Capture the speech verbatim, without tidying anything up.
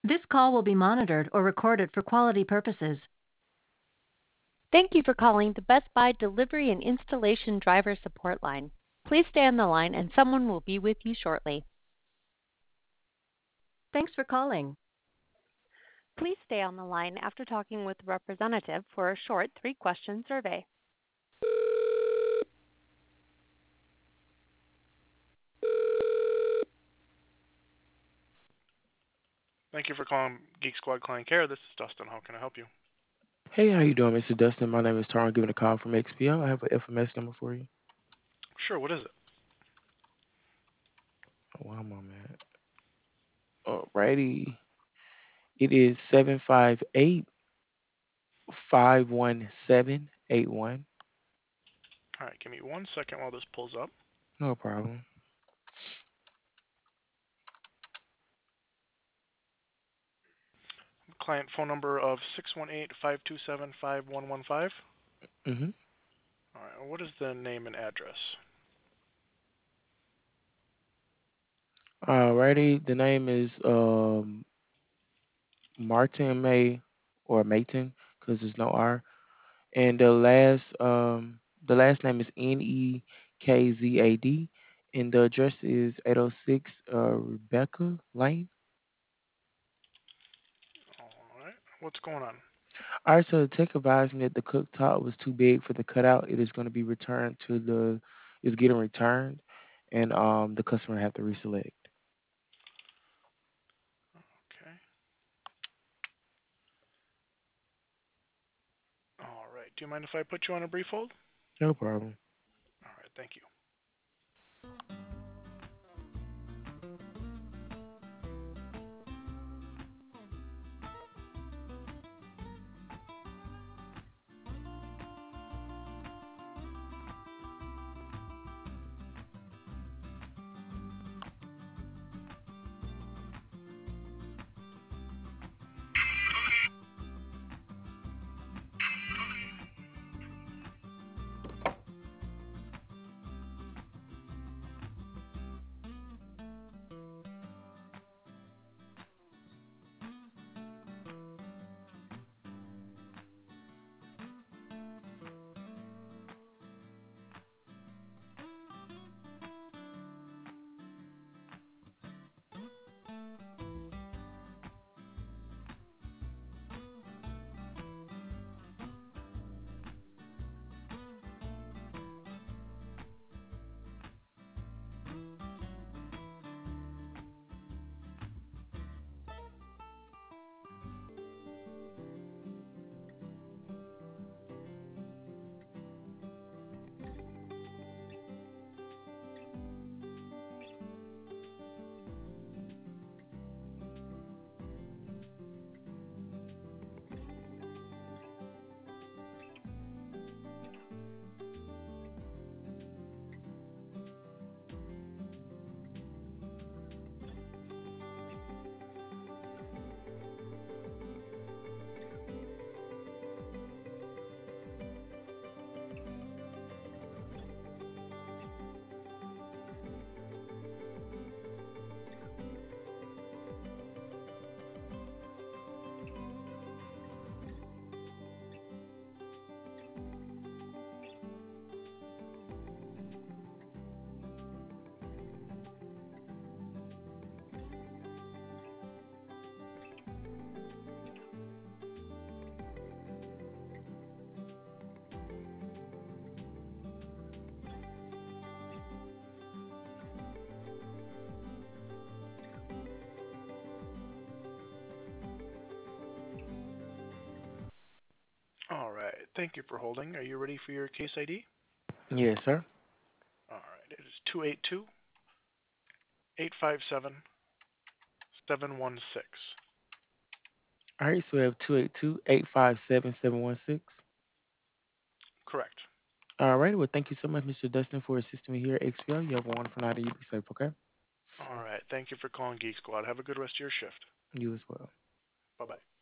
This call will be monitored or recorded for quality purposes. Thank you for calling the Best Buy Delivery and Installation Driver Support Line. Please stay on the line and someone will be with you shortly. Thanks for calling. Please stay on the line after talking with a representative for a short three-question survey. Thank you for calling Geek Squad Client Care. This is Dustin. How can I help you? Hey, how you doing, Mister Dustin? My name is Tara. I'm giving a call from X P O. I have an F M S number for you. Sure, what is it? Oh, one moment. Alrighty. It is seven five eight five one seven eight one. All right, give me one second while this pulls up. No problem. Client phone number of six one eight, five two seven, five one one five. Mm-hmm. All right, what is the name and address? Alrighty. The name is um Martin May or Mayton because there's no R. And the last um the last name is N E K Z A D. And the address is eight oh six uh Rebecca Lane. All right, what's going on? All right, so the tech advised me that the cooktop was too big for the cutout. It is going to be returned to the, it's getting returned, and um the customer have to reselect. Okay. All right, do you mind if I put you on a brief hold? No problem. All right, thank you. All right, thank you for holding. Are you ready for your case I D? Yes, sir. All right, it is two eight two, eight five seven, seven one six. All right, so we have two eight two eight five seven seven one six. Correct. All right, well, thank you so much, Mister Dustin, for assisting me here at X P O. You have a wonderful night and you be safe, okay? All right, thank you for calling Geek Squad. Have a good rest of your shift. You as well. Bye bye.